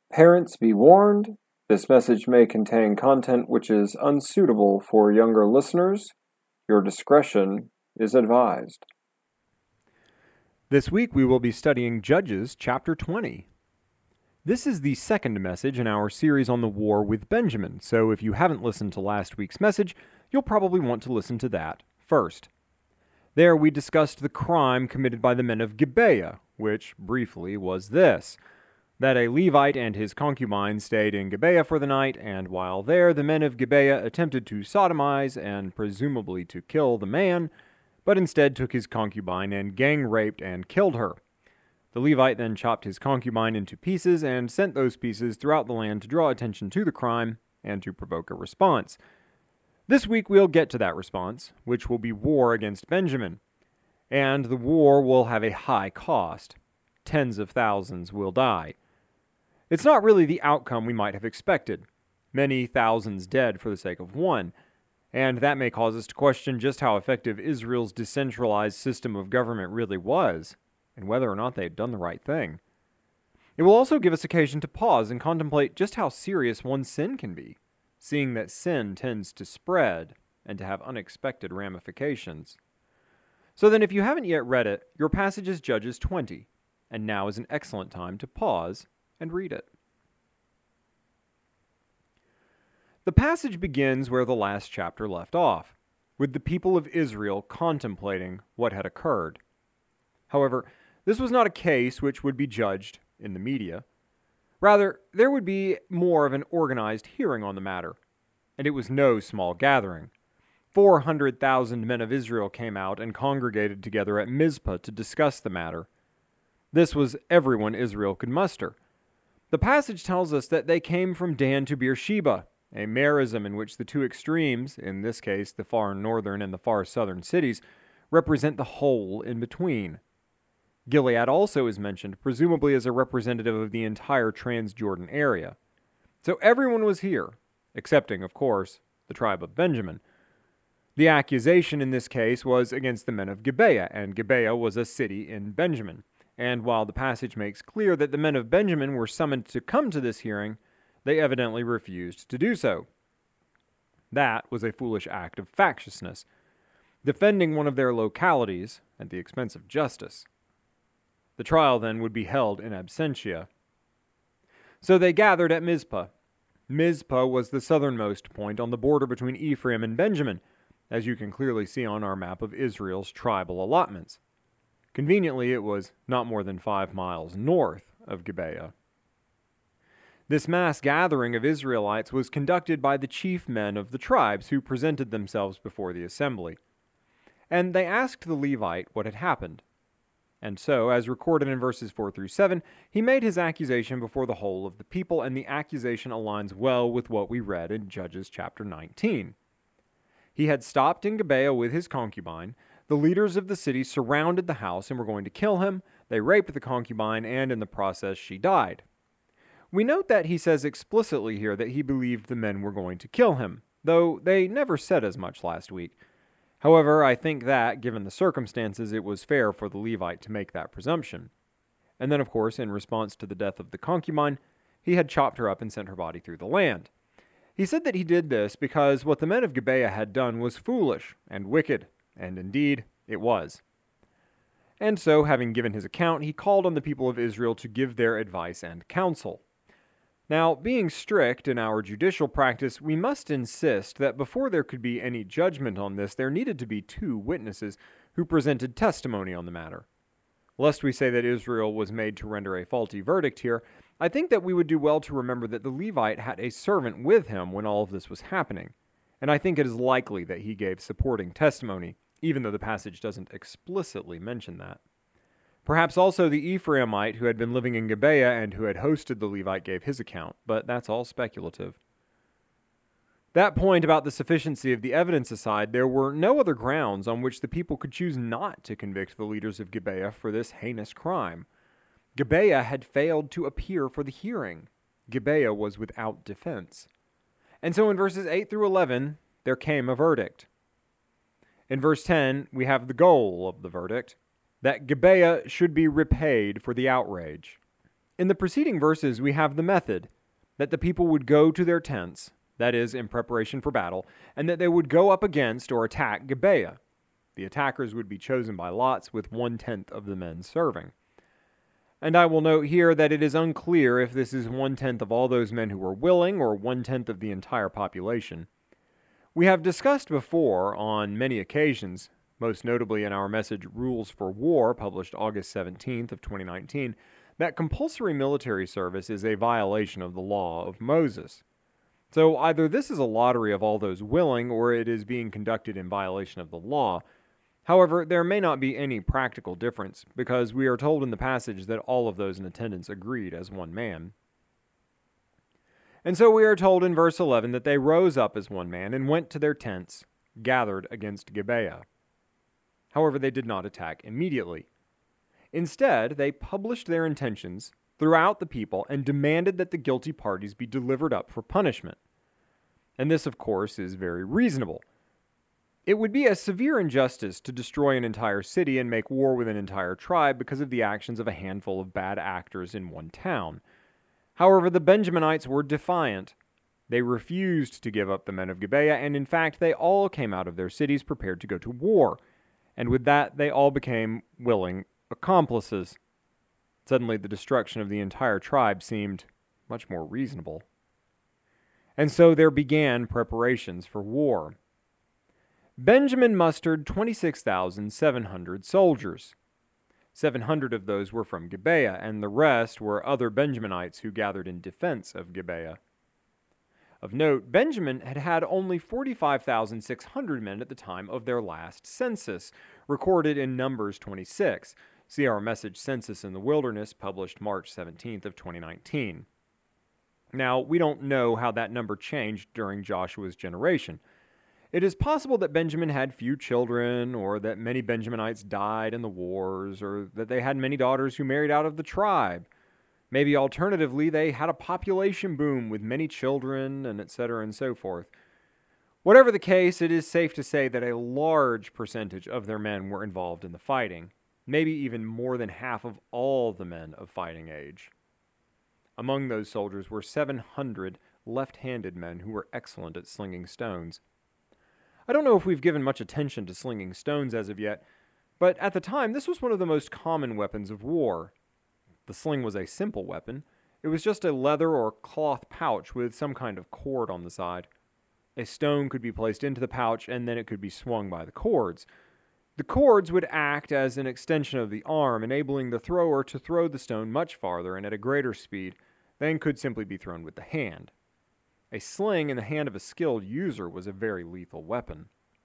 Parents be warned, this message may contain content which is unsuitable for younger listeners. Your discretion is advised. This week we will be studying Judges chapter 20. This is the second message in our series on the war with Benjamin, so if you haven't listened to last week's message, you'll probably want to listen to that first. There we discussed the crime committed by the men of Gibeah, which, briefly, was this: that a Levite and his concubine stayed in Gibeah for the night, and while there, the men of Gibeah attempted to sodomize and presumably to kill the man, but instead took his concubine and gang-raped and killed her. The Levite then chopped his concubine into pieces and sent those pieces throughout the land to draw attention to the crime and to provoke a response. This week we'll get to that response, which will be war against Benjamin. And the war will have a high cost. Tens of thousands will die. It's not really the outcome we might have expected. Many thousands dead for the sake of one. And that may cause us to question just how effective Israel's decentralized system of government really was, and whether or not they had done the right thing. It will also give us occasion to pause and contemplate just how serious one's sin can be, seeing that sin tends to spread and to have unexpected ramifications. So then, if you haven't yet read it, your passage is Judges 20, and now is an excellent time to pause and read it. The passage begins where the last chapter left off, with the people of Israel contemplating what had occurred. However, this was not a case which would be judged in the media. Rather, there would be more of an organized hearing on the matter, and it was no small gathering. 400,000 men of Israel came out and congregated together at Mizpah to discuss the matter. This was everyone Israel could muster. The passage tells us that they came from Dan to Beersheba, a merism in which the two extremes, in this case the far northern and the far southern cities, represent the whole in between. Gilead also is mentioned, presumably as a representative of the entire Transjordan area. So everyone was here, excepting, of course, the tribe of Benjamin. The accusation in this case was against the men of Gibeah, and Gibeah was a city in Benjamin. And while the passage makes clear that the men of Benjamin were summoned to come to this hearing, they evidently refused to do so. That was a foolish act of factiousness, defending one of their localities at the expense of justice. The trial then would be held in absentia. So they gathered at Mizpah. Mizpah was the southernmost point on the border between Ephraim and Benjamin, as you can clearly see on our map of Israel's tribal allotments. Conveniently, it was not more than 5 miles north of Gibeah. This mass gathering of Israelites was conducted by the chief men of the tribes who presented themselves before the assembly. And they asked the Levite what had happened. And so, as recorded in verses 4 through 7, he made his accusation before the whole of the people, and the accusation aligns well with what we read in Judges chapter 19. He had stopped in Gibeah with his concubine. The leaders of the city surrounded the house and were going to kill him. They raped the concubine, and in the process she died. We note that he says explicitly here that he believed the men were going to kill him, though they never said as much last week. However, I think that, given the circumstances, it was fair for the Levite to make that presumption. And then, of course, in response to the death of the concubine, he had chopped her up and sent her body through the land. He said that he did this because what the men of Gibeah had done was foolish and wicked, and indeed it was. And so, having given his account, he called on the people of Israel to give their advice and counsel. Now, being strict in our judicial practice, we must insist that before there could be any judgment on this, there needed to be 2 witnesses who presented testimony on the matter. Lest we say that Israel was made to render a faulty verdict here, I think that we would do well to remember that the Levite had a servant with him when all of this was happening, and I think it is likely that he gave supporting testimony, even though the passage doesn't explicitly mention that. Perhaps also the Ephraimite who had been living in Gibeah and who had hosted the Levite gave his account, but that's all speculative. That point about the sufficiency of the evidence aside, there were no other grounds on which the people could choose not to convict the leaders of Gibeah for this heinous crime. Gibeah had failed to appear for the hearing. Gibeah was without defense. And so in verses 8 through 11, there came a verdict. In verse 10, we have the goal of the verdict, that Gibeah should be repaid for the outrage. In the preceding verses, we have the method that the people would go to their tents, that is, in preparation for battle, and that they would go up against or attack Gibeah. The attackers would be chosen by lots, with 1/10 of the men serving. And I will note here that it is unclear if this is 1/10 of all those men who were willing or 1/10 of the entire population. We have discussed before, on many occasions, most notably in our message Rules for War, published August 17th of 2019, that compulsory military service is a violation of the law of Moses. So either this is a lottery of all those willing, or it is being conducted in violation of the law. However, there may not be any practical difference, because we are told in the passage that all of those in attendance agreed as one man. And so we are told in verse 11 that they rose up as one man and went to their tents, gathered against Gibeah. However, they did not attack immediately. Instead, they published their intentions throughout the people and demanded that the guilty parties be delivered up for punishment. And this, of course, is very reasonable. It would be a severe injustice to destroy an entire city and make war with an entire tribe because of the actions of a handful of bad actors in one town. However, the Benjaminites were defiant. They refused to give up the men of Gibeah, and in fact, they all came out of their cities prepared to go to war. And with that, they all became willing accomplices. Suddenly, the destruction of the entire tribe seemed much more reasonable. And so there began preparations for war. Benjamin mustered 26,700 soldiers. 700 of those were from Gibeah, and the rest were other Benjaminites who gathered in defense of Gibeah. Of note, Benjamin had had only 45,600 men at the time of their last census, recorded in Numbers 26. See our message Census in the Wilderness, published March 17th of 2019. Now, we don't know how that number changed during Joshua's generation. It is possible that Benjamin had few children, or that many Benjaminites died in the wars, or that they had many daughters who married out of the tribe. Maybe alternatively, they had a population boom with many children, and etc. and so forth. Whatever the case, it is safe to say that a large percentage of their men were involved in the fighting, maybe even more than half of all the men of fighting age. Among those soldiers were 700 left-handed men who were excellent at slinging stones. I don't know if we've given much attention to slinging stones as of yet, but at the time this was one of the most common weapons of war. The sling was a simple weapon. It was just a leather or cloth pouch with some kind of cord on the side. A stone could be placed into the pouch, and then it could be swung by the cords. The cords would act as an extension of the arm, enabling the thrower to throw the stone much farther and at a greater speed than could simply be thrown with the hand. A sling in the hand of a skilled user was a very lethal weapon.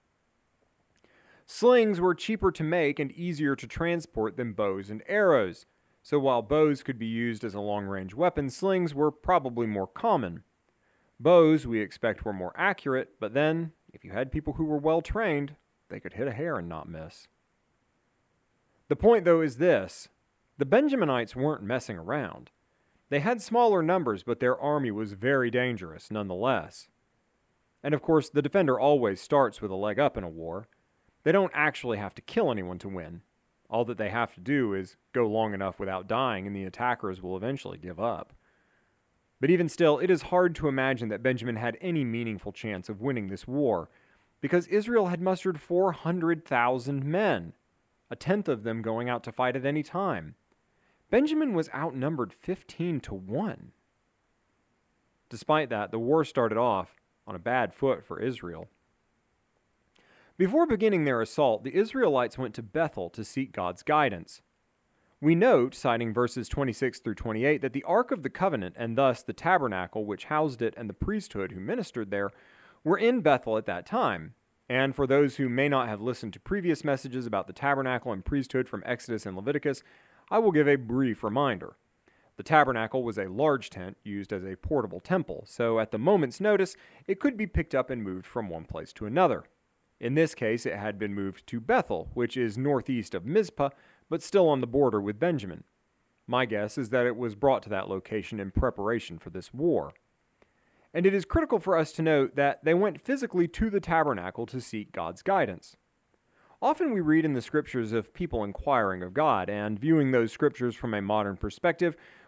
Slings were cheaper to make and easier to transport than bows and arrows, so while bows could be used as a long-range weapon, slings were probably more common. Bows, we expect, were more accurate, but then, if you had people who were well-trained, they could hit a hair and not miss. The point, though, is this. The Benjaminites weren't messing around. They had smaller numbers, but their army was very dangerous nonetheless. And of course, the defender always starts with a leg up in a war. They don't actually have to kill anyone to win. All that they have to do is go long enough without dying, and the attackers will eventually give up. But even still, it is hard to imagine that Benjamin had any meaningful chance of winning this war, because Israel had mustered 400,000 men, a tenth of them going out to fight at any time. Benjamin was outnumbered 15-1. Despite that, the war started off on a bad foot for Israel. Before beginning their assault, the Israelites went to Bethel to seek God's guidance. We note, citing verses 26 through 28, that the Ark of the Covenant, and thus the tabernacle which housed it and the priesthood who ministered there, were in Bethel at that time. And for those who may not have listened to previous messages about the tabernacle and priesthood from Exodus and Leviticus, I will give a brief reminder. The tabernacle was a large tent used as a portable temple, so at the moment's notice, it could be picked up and moved from one place to another. In this case, it had been moved to Bethel, which is northeast of Mizpah, but still on the border with Benjamin. My guess is that it was brought to that location in preparation for this war. And it is critical for us to note that they went physically to the tabernacle to seek God's guidance. Often we read in the scriptures of people inquiring of God, and viewing those scriptures from a modern perspective,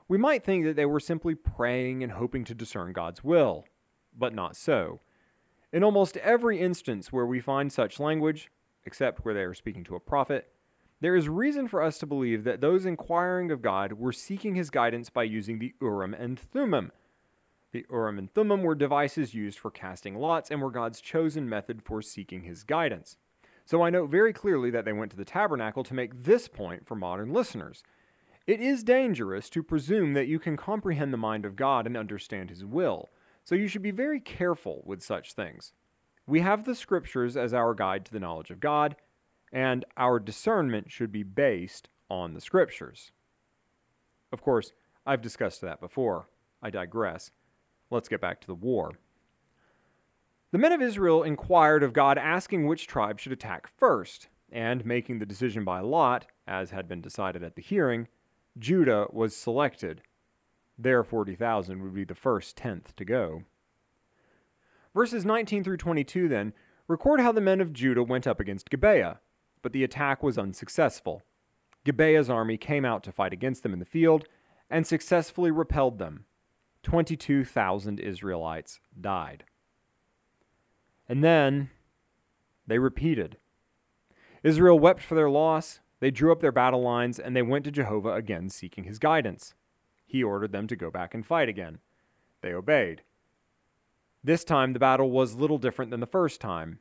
we might think that they were simply praying and hoping to discern God's will, but not so. In almost every instance where we find such language, except where they are speaking to a prophet, there is reason for us to believe that those inquiring of God were seeking his guidance by using the Urim and Thummim. The Urim and Thummim were devices used for casting lots and were God's chosen method for seeking his guidance. So I note very clearly that they went to the tabernacle to make this point for modern listeners. It is dangerous to presume that you can comprehend the mind of God and understand his will, so you should be very careful with such things. We have the scriptures as our guide to the knowledge of God, and our discernment should be based on the scriptures. Of course, I've discussed that before. I digress. Let's get back to the war. The men of Israel inquired of God, asking which tribe should attack first, and making the decision by lot, as had been decided at the hearing, Judah was selected. Their 40,000 would be the first tenth to go. Verses 19 through 22, then, record how the men of Judah went up against Gibeah, but the attack was unsuccessful. Gibeah's army came out to fight against them in the field, and successfully repelled them. 22,000 Israelites died. And then they repeated. Israel wept for their loss, they drew up their battle lines, and they went to Jehovah again seeking his guidance. He ordered them to go back and fight again. They obeyed. This time the battle was little different than the first time.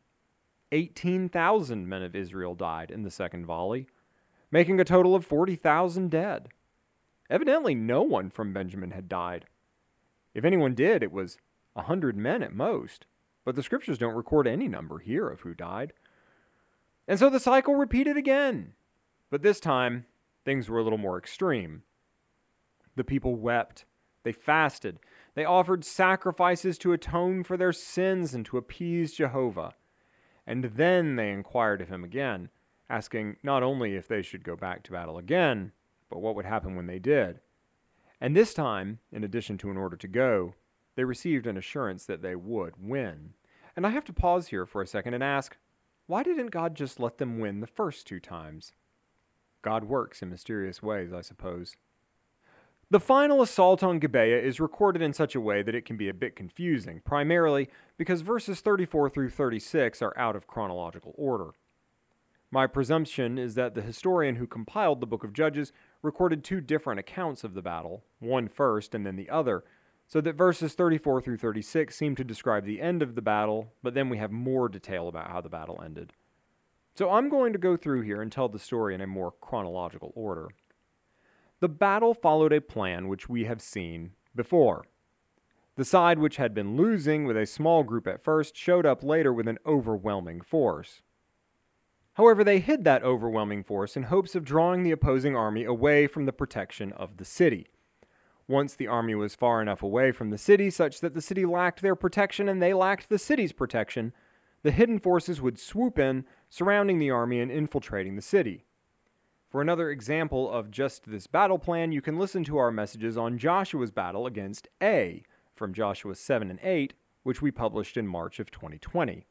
18,000 men of Israel died in the second volley, making a total of 40,000 dead. Evidently no one from Benjamin had died. If anyone did, it was 100 men at most, but the scriptures don't record any number here of who died. And so the cycle repeated again, but this time things were a little more extreme. The people wept, they fasted, they offered sacrifices to atone for their sins and to appease Jehovah. And then they inquired of him again, asking not only if they should go back to battle again, but what would happen when they did. And this time, in addition to an order to go, they received an assurance that they would win. And I have to pause here for a second and ask, why didn't God just let them win the first two times? God works in mysterious ways, I suppose. The final assault on Gibeah is recorded in such a way that it can be a bit confusing, primarily because verses 34 through 36 are out of chronological order. My presumption is that the historian who compiled the book of Judges recorded two different accounts of the battle, one first and then the other, so that verses 34 through 36 seem to describe the end of the battle, but then we have more detail about how the battle ended. So I'm going to go through here and tell the story in a more chronological order. The battle followed a plan which we have seen before. The side which had been losing with a small group at first showed up later with an overwhelming force. However, they hid that overwhelming force in hopes of drawing the opposing army away from the protection of the city. Once the army was far enough away from the city such that the city lacked their protection and they lacked the city's protection, the hidden forces would swoop in, surrounding the army and infiltrating the city. For another example of just this battle plan, you can listen to our messages on Joshua's battle against Ai from Joshua 7 and 8, which we published in March of 2020.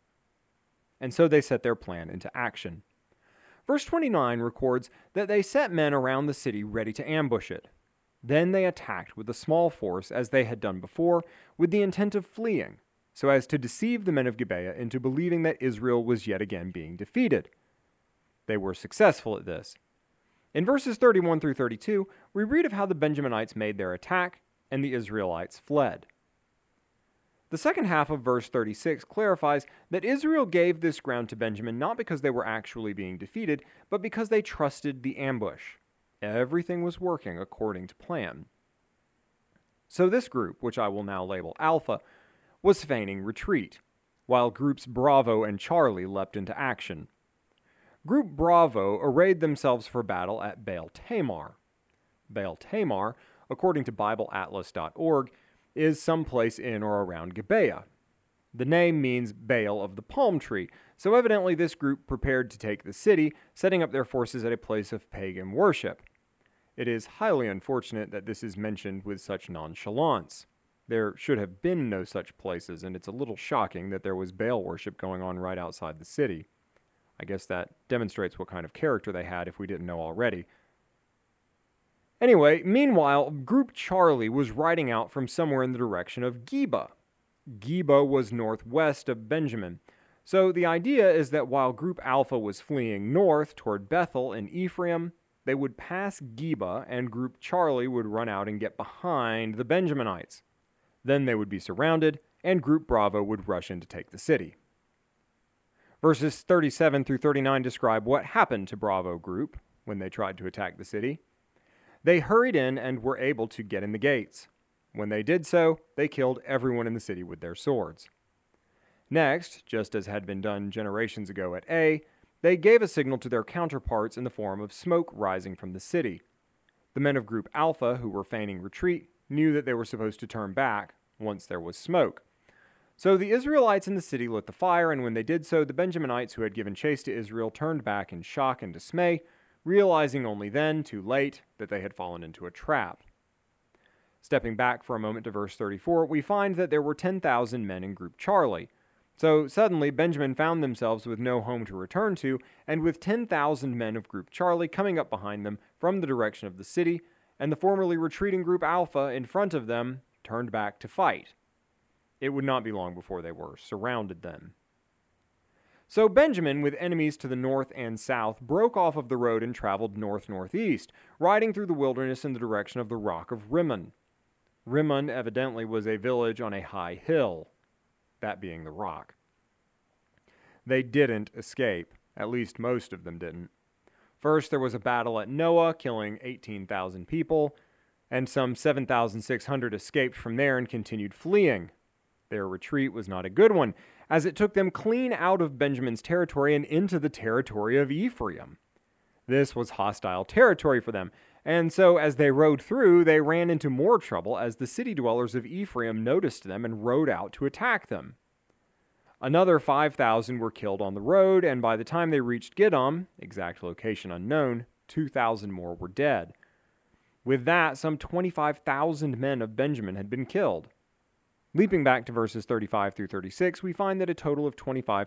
And so they set their plan into action. Verse 29 records that they set men around the city ready to ambush it. Then they attacked with a small force as they had done before, with the intent of fleeing, so as to deceive the men of Gibeah into believing that Israel was yet again being defeated. They were successful at this. In verses 31 through 32, we read of how the Benjaminites made their attack and the Israelites fled. The second half of verse 36 clarifies that Israel gave this ground to Benjamin not because they were actually being defeated, but because they trusted the ambush. Everything was working according to plan. So this group, which I will now label Alpha, was feigning retreat, while groups Bravo and Charlie leapt into action. Group Bravo arrayed themselves for battle at Baal Tamar. Baal Tamar, according to BibleAtlas.org, is someplace in or around Gibeah. The name means Baal of the palm tree, so evidently this group prepared to take the city, setting up their forces at a place of pagan worship. It is highly unfortunate that this is mentioned with such nonchalance. There should have been no such places, and it's a little shocking that there was Baal worship going on right outside the city. I guess that demonstrates what kind of character they had if we didn't know already. Anyway, meanwhile, Group Charlie was riding out from somewhere in the direction of Geba. Geba was northwest of Benjamin. So the idea is that while Group Alpha was fleeing north toward Bethel in Ephraim, they would pass Geba and Group Charlie would run out and get behind the Benjaminites. Then they would be surrounded, and Group Bravo would rush in to take the city. Verses 37 through 39 describe what happened to Bravo Group when they tried to attack the city. They hurried in and were able to get in the gates. When they did so, they killed everyone in the city with their swords. Next, just as had been done generations ago at A, they gave a signal to their counterparts in the form of smoke rising from the city. The men of Group Alpha, who were feigning retreat, knew that they were supposed to turn back once there was smoke. So the Israelites in the city lit the fire, and when they did so, the Benjaminites who had given chase to Israel turned back in shock and dismay, realizing only then, too late, that they had fallen into a trap. Stepping back for a moment to verse 34, we find that there were 10,000 men in Group Charlie. So suddenly Benjamin found themselves with no home to return to, and with 10,000 men of Group Charlie coming up behind them from the direction of the city, and the formerly retreating Group Alpha in front of them turned back to fight. It would not be long before they were surrounded then. So Benjamin, with enemies to the north and south, broke off of the road and traveled north-northeast, riding through the wilderness in the direction of the rock of Rimmon. Rimmon evidently was a village on a high hill, that being the rock. They didn't escape, at least most of them didn't. First, there was a battle at Noah, killing 18,000 people, and some 7,600 escaped from there and continued fleeing. Their retreat was not a good one, as it took them clean out of Benjamin's territory and into the territory of Ephraim. This was hostile territory for them, and so as they rode through, they ran into more trouble as the city dwellers of Ephraim noticed them and rode out to attack them. Another 5,000 were killed on the road, and by the time they reached Gidom, exact location unknown, 2,000 more were dead. With that, some 25,000 men of Benjamin had been killed. Leaping back to verses 35 through 36, we find that a total of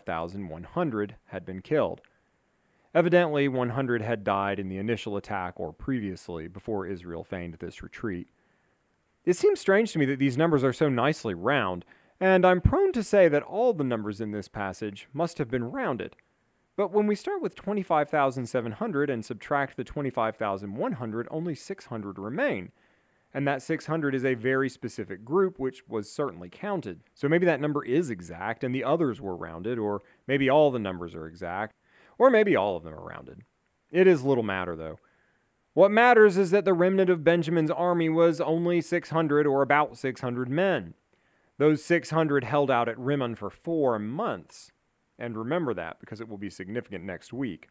25,100 had been killed. Evidently, 100 had died in the initial attack or previously, before Israel feigned this retreat. It seems strange to me that these numbers are so nicely round, and I'm prone to say that all the numbers in this passage must have been rounded. But when we start with 25,700 and subtract the 25,100, only 600 remain. And that 600 is a very specific group, which was certainly counted. So maybe that number is exact and the others were rounded, or maybe all the numbers are exact, or maybe all of them are rounded. It is little matter, though. What matters is that the remnant of Benjamin's army was only 600, or about 600 men. Those 600 held out at Rimmon for 4 months. And remember that, because it will be significant next week.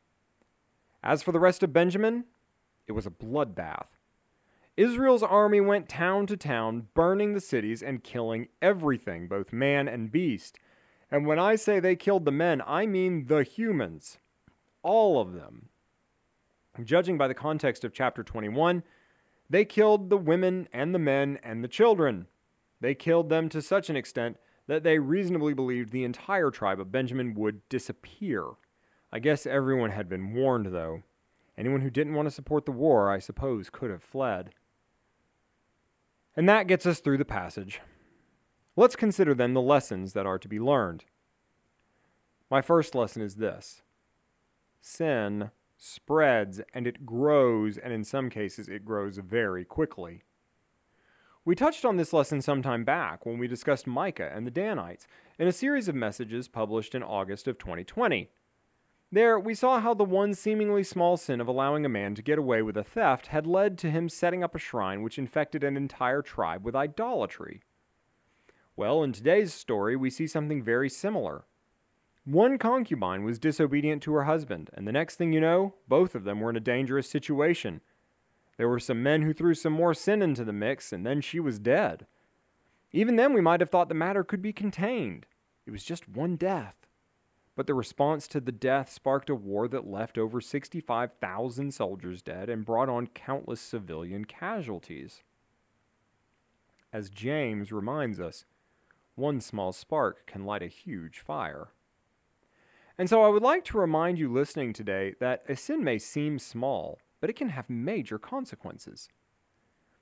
As for the rest of Benjamin, it was a bloodbath. Israel's army went town to town, burning the cities and killing everything, both man and beast. And when I say they killed the men, I mean the humans. All of them. Judging by the context of chapter 21, they killed the women and the men and the children. They killed them to such an extent that they reasonably believed the entire tribe of Benjamin would disappear. I guess everyone had been warned, though. Anyone who didn't want to support the war, I suppose, could have fled. And that gets us through the passage. Let's consider then the lessons that are to be learned. My first lesson is this. Sin spreads, and it grows, and in some cases it grows very quickly. We touched on this lesson some time back when we discussed Micah and the Danites in a series of messages published in August of 2020. There, we saw how the one seemingly small sin of allowing a man to get away with a theft had led to him setting up a shrine which infected an entire tribe with idolatry. Well, in today's story, we see something very similar. One concubine was disobedient to her husband, and the next thing you know, both of them were in a dangerous situation. There were some men who threw some more sin into the mix, and then she was dead. Even then, we might have thought the matter could be contained. It was just one death. But the response to the death sparked a war that left over 65,000 soldiers dead and brought on countless civilian casualties. As James reminds us, one small spark can light a huge fire. And so I would like to remind you listening today that a sin may seem small, but it can have major consequences.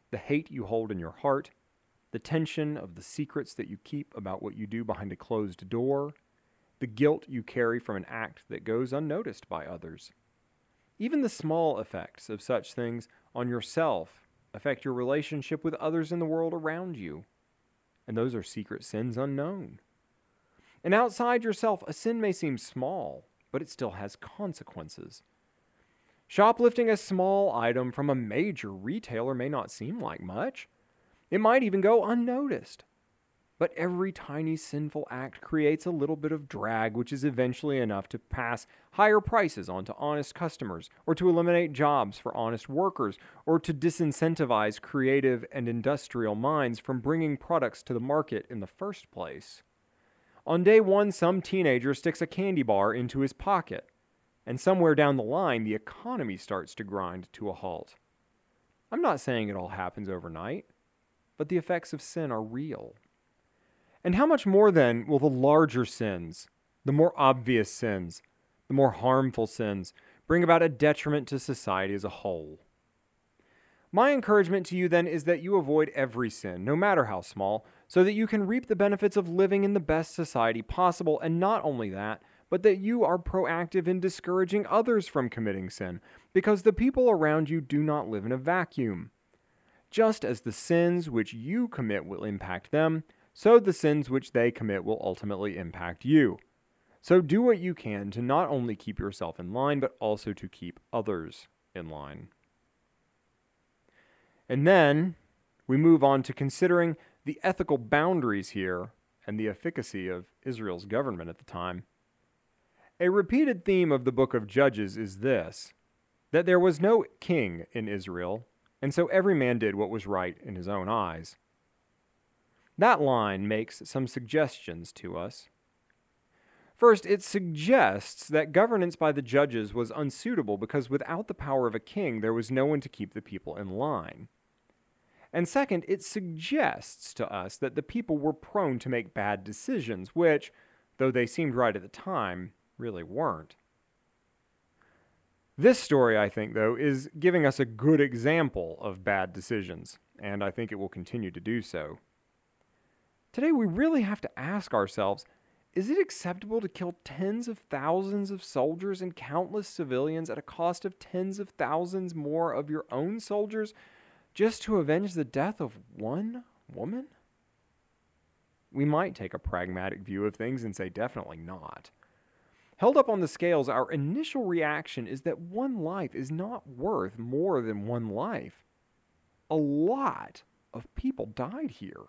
the hate you hold in your heart, the tension of the secrets that you keep about what you do behind a closed door, the guilt you carry from an act that goes unnoticed by others. Even the small effects of such things on yourself affect your relationship with others in the world around you. And those are secret sins unknown. And outside yourself, a sin may seem small, but it still has consequences. Shoplifting a small item from a major retailer may not seem like much. It might even go unnoticed. But every tiny sinful act creates a little bit of drag, which is eventually enough to pass higher prices on to honest customers, or to eliminate jobs for honest workers, or to disincentivize creative and industrial minds from bringing products to the market in the first place. On day one, some teenager sticks a candy bar into his pocket, and somewhere down the line, the economy starts to grind to a halt. I'm not saying it all happens overnight, but the effects of sin are real. And how much more, then, will the larger sins, the more obvious sins, the more harmful sins, bring about a detriment to society as a whole? My encouragement to you, then, is that you avoid every sin, no matter how small, so that you can reap the benefits of living in the best society possible, and not only that, but that you are proactive in discouraging others from committing sin, because the people around you do not live in a vacuum. Just as the sins which you commit will impact them, so the sins which they commit will ultimately impact you. So do what you can to not only keep yourself in line, but also to keep others in line. And then we move on to considering the ethical boundaries here and the efficacy of Israel's government at the time. A repeated theme of the book of Judges is this, that there was no king in Israel, and so every man did what was right in his own eyes. That line makes some suggestions to us. First, it suggests that governance by the judges was unsuitable because without the power of a king, there was no one to keep the people in line. And second, it suggests to us that the people were prone to make bad decisions, which, though they seemed right at the time, really weren't. This story, I think, though, is giving us a good example of bad decisions, and I think it will continue to do so. Today, we really have to ask ourselves, is it acceptable to kill tens of thousands of soldiers and countless civilians at a cost of tens of thousands more of your own soldiers just to avenge the death of one woman? We might take a pragmatic view of things and say definitely not. Held up on the scales, our initial reaction is that one life is not worth more than one life. A lot of people died here.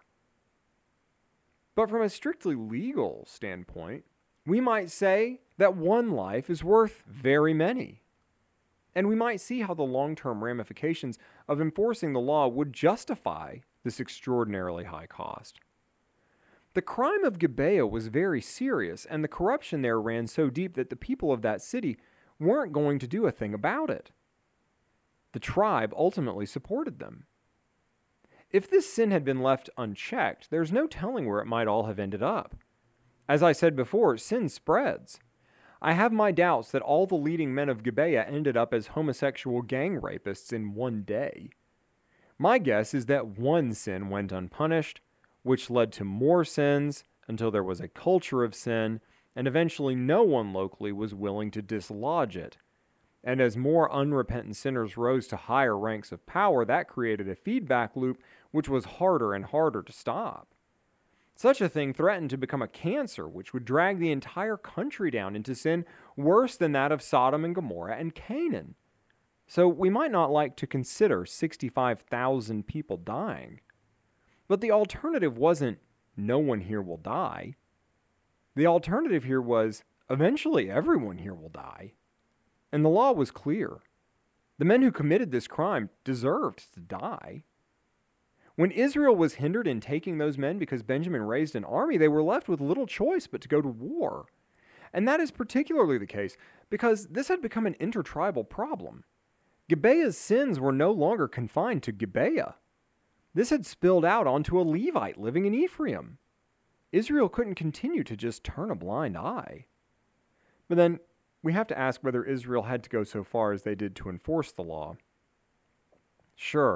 But from a strictly legal standpoint, we might say that one life is worth very many. And we might see how the long-term ramifications of enforcing the law would justify this extraordinarily high cost. The crime of Gibeah was very serious, and the corruption there ran so deep that the people of that city weren't going to do a thing about it. The tribe ultimately supported them. If this sin had been left unchecked, there's no telling where it might all have ended up. As I said before, sin spreads. I have my doubts that all the leading men of Gibeah ended up as homosexual gang rapists in one day. My guess is that one sin went unpunished, which led to more sins until there was a culture of sin, and eventually no one locally was willing to dislodge it. And as more unrepentant sinners rose to higher ranks of power, that created a feedback loop which was harder and harder to stop. Such a thing threatened to become a cancer which would drag the entire country down into sin worse than that of Sodom and Gomorrah and Canaan. So we might not like to consider 65,000 people dying. But the alternative wasn't, no one here will die. The alternative here was, eventually everyone here will die. And the law was clear. The men who committed this crime deserved to die. When Israel was hindered in taking those men because Benjamin raised an army, they were left with little choice but to go to war. And that is particularly the case because this had become an intertribal problem. Gibeah's sins were no longer confined to Gibeah. This had spilled out onto a Levite living in Ephraim. Israel couldn't continue to just turn a blind eye. But then we have to ask whether Israel had to go so far as they did to enforce the law. Sure,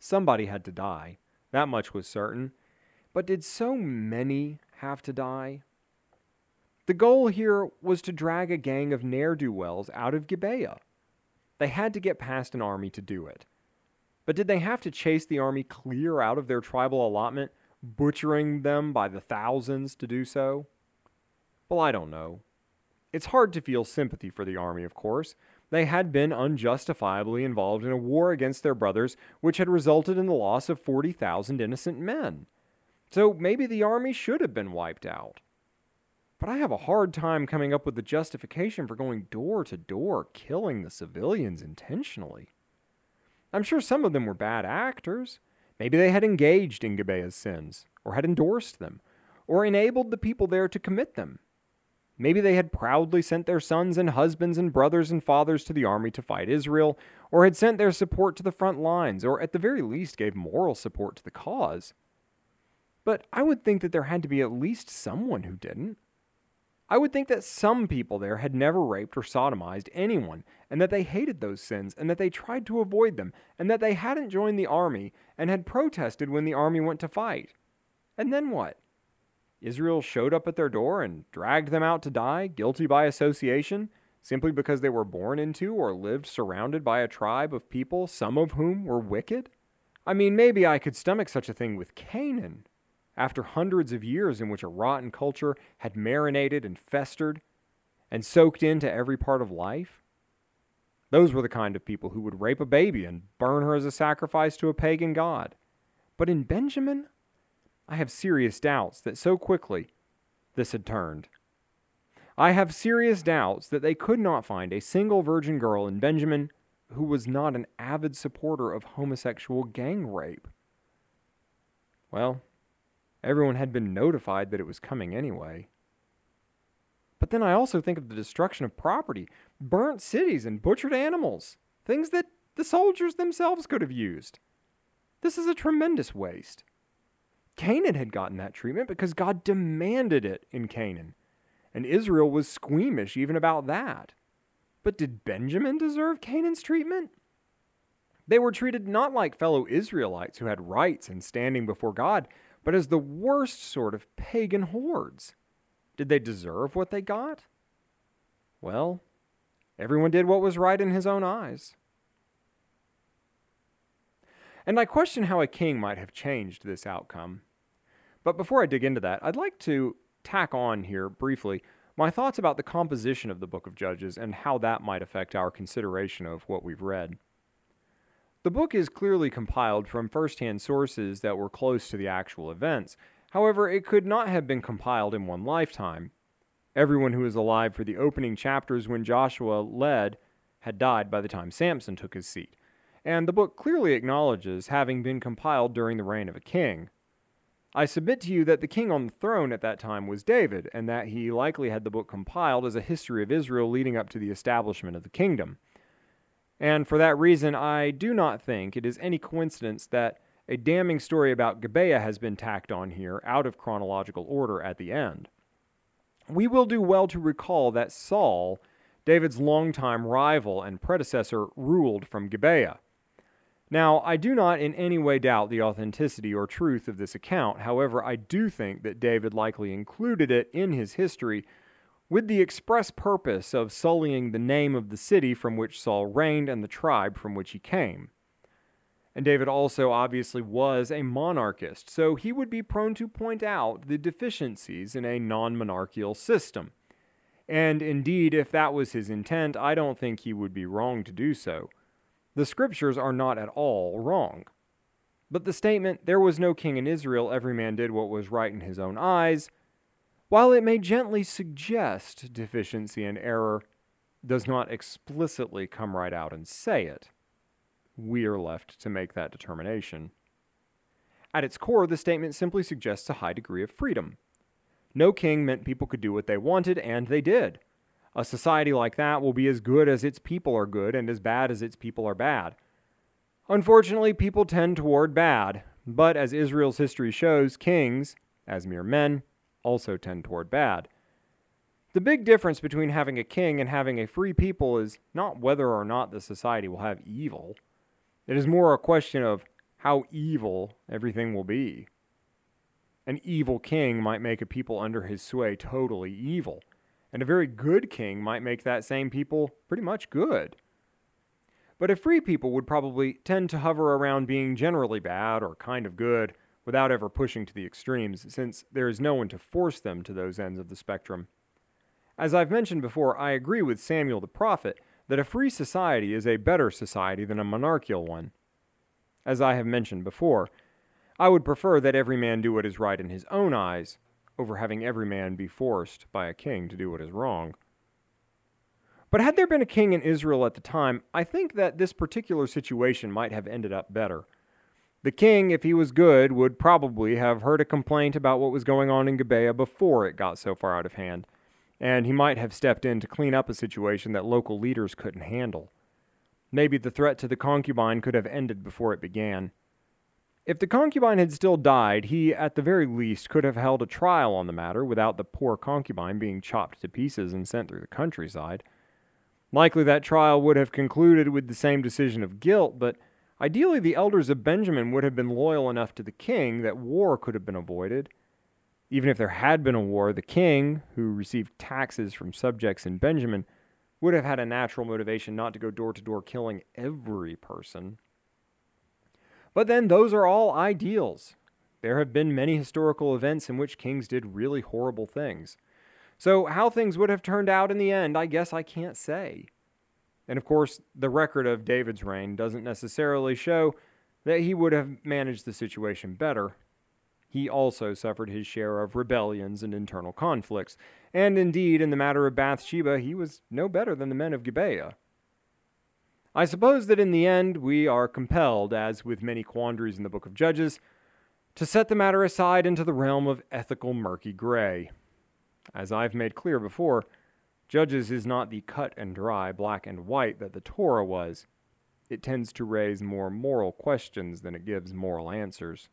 Somebody had to die. That much was certain. But did so many have to die? The goal here was to drag a gang of ne'er-do-wells out of Gibeah. They had to get past an army to do it. But did they have to chase the army clear out of their tribal allotment, butchering them by the thousands to do so? Well, I don't know. It's hard to feel sympathy for the army, of course. They had been unjustifiably involved in a war against their brothers, which had resulted in the loss of 40,000 innocent men. So maybe the army should have been wiped out. But I have a hard time coming up with the justification for going door to door, killing the civilians intentionally. I'm sure some of them were bad actors. Maybe they had engaged in Gibeah's sins, or had endorsed them, or enabled the people there to commit them. Maybe they had proudly sent their sons and husbands and brothers and fathers to the army to fight Israel, or had sent their support to the front lines, or at the very least gave moral support to the cause. But I would think that there had to be at least someone who didn't. I would think that some people there had never raped or sodomized anyone, and that they hated those sins, and that they tried to avoid them, and that they hadn't joined the army, and had protested when the army went to fight. And then what? Israel showed up at their door and dragged them out to die, guilty by association, simply because they were born into or lived surrounded by a tribe of people, some of whom were wicked? I mean, maybe I could stomach such a thing with Canaan, after hundreds of years in which a rotten culture had marinated and festered and soaked into every part of life. Those were the kind of people who would rape a baby and burn her as a sacrifice to a pagan god. But in Benjamin, I have serious doubts that so quickly this had turned. I have serious doubts that they could not find a single virgin girl in Benjamin who was not an avid supporter of homosexual gang rape. Well, everyone had been notified that it was coming anyway. But then I also think of the destruction of property, burnt cities and butchered animals, things that the soldiers themselves could have used. This is a tremendous waste. Canaan had gotten that treatment because God demanded it in Canaan, and Israel was squeamish even about that. But did Benjamin deserve Canaan's treatment? They were treated not like fellow Israelites who had rights and standing before God, but as the worst sort of pagan hordes. Did they deserve what they got? Well, everyone did what was right in his own eyes. And I question how a king might have changed this outcome. But before I dig into that, I'd like to tack on here briefly my thoughts about the composition of the book of Judges and how that might affect our consideration of what we've read. The book is clearly compiled from first-hand sources that were close to the actual events. However, it could not have been compiled in one lifetime. Everyone who was alive for the opening chapters when Joshua led had died by the time Samson took his seat, and the book clearly acknowledges having been compiled during the reign of a king. I submit to you that the king on the throne at that time was David, and that he likely had the book compiled as a history of Israel leading up to the establishment of the kingdom. And for that reason, I do not think it is any coincidence that a damning story about Gibeah has been tacked on here out of chronological order at the end. We will do well to recall that Saul, David's longtime rival and predecessor, ruled from Gibeah. Now, I do not in any way doubt the authenticity or truth of this account. However, I do think that David likely included it in his history with the express purpose of sullying the name of the city from which Saul reigned and the tribe from which he came. And David also obviously was a monarchist, so he would be prone to point out the deficiencies in a non-monarchical system. And indeed, if that was his intent, I don't think he would be wrong to do so. The scriptures are not at all wrong. But the statement, "There was no king in Israel, every man did what was right in his own eyes," while it may gently suggest deficiency and error, does not explicitly come right out and say it. We are left to make that determination. At its core, the statement simply suggests a high degree of freedom. No king meant people could do what they wanted, and they did. A society like that will be as good as its people are good and as bad as its people are bad. Unfortunately, people tend toward bad, but as Israel's history shows, kings, as mere men, also tend toward bad. The big difference between having a king and having a free people is not whether or not the society will have evil. It is more a question of how evil everything will be. An evil king might make a people under his sway totally evil, and a very good king might make that same people pretty much good. But a free people would probably tend to hover around being generally bad or kind of good without ever pushing to the extremes, since there is no one to force them to those ends of the spectrum. As I've mentioned before, I agree with Samuel the prophet that a free society is a better society than a monarchical one. As I have mentioned before, I would prefer that every man do what is right in his own eyes, over having every man be forced by a king to do what is wrong. But had there been a king in Israel at the time, I think that this particular situation might have ended up better. The king, if he was good, would probably have heard a complaint about what was going on in Gibeah before it got so far out of hand, and he might have stepped in to clean up a situation that local leaders couldn't handle. Maybe the threat to the concubine could have ended before it began. If the concubine had still died, he, at the very least, could have held a trial on the matter without the poor concubine being chopped to pieces and sent through the countryside. Likely that trial would have concluded with the same decision of guilt, but ideally the elders of Benjamin would have been loyal enough to the king that war could have been avoided. Even if there had been a war, the king, who received taxes from subjects in Benjamin, would have had a natural motivation not to go door to door killing every person. But then those are all ideals. There have been many historical events in which kings did really horrible things. So how things would have turned out in the end, I guess I can't say. And of course, the record of David's reign doesn't necessarily show that he would have managed the situation better. He also suffered his share of rebellions and internal conflicts, and indeed, in the matter of Bathsheba, he was no better than the men of Gibeah. I suppose that in the end, we are compelled, as with many quandaries in the book of Judges, to set the matter aside into the realm of ethical murky gray. As I've made clear before, Judges is not the cut and dry black and white that the Torah was. It tends to raise more moral questions than it gives moral answers.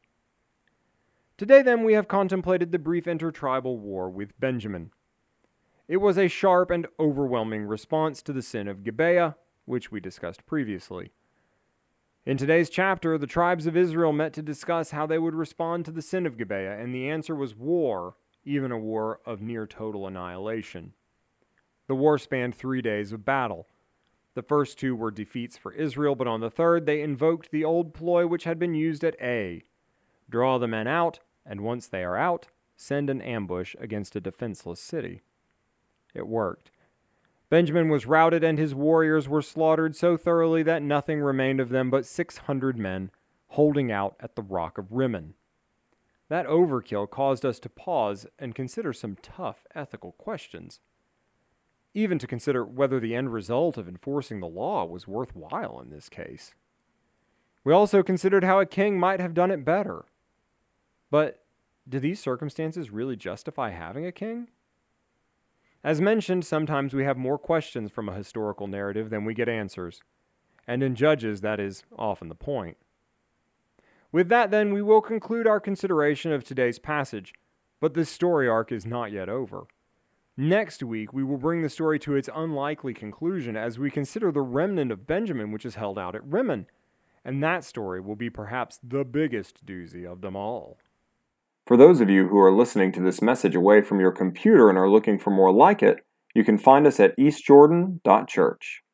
Today, then, we have contemplated the brief intertribal war with Benjamin. It was a sharp and overwhelming response to the sin of Gibeah, which we discussed previously. In today's chapter, the tribes of Israel met to discuss how they would respond to the sin of Gibeah, and the answer was war, even a war of near total annihilation. The war spanned 3 days of battle. The first 2 were defeats for Israel, but on the third they invoked the old ploy which had been used at Ai. Draw the men out, and once they are out, send an ambush against a defenseless city. It worked. Benjamin was routed and his warriors were slaughtered so thoroughly that nothing remained of them but 600 men holding out at the rock of Rimmon. That overkill caused us to pause and consider some tough ethical questions. Even to consider whether the end result of enforcing the law was worthwhile in this case. We also considered how a king might have done it better. But do these circumstances really justify having a king? As mentioned, sometimes we have more questions from a historical narrative than we get answers. And in Judges, that is often the point. With that, then, we will conclude our consideration of today's passage, but this story arc is not yet over. Next week, we will bring the story to its unlikely conclusion as we consider the remnant of Benjamin which is held out at Rimmon, and that story will be perhaps the biggest doozy of them all. For those of you who are listening to this message away from your computer and are looking for more like it, you can find us at eastjordan.church.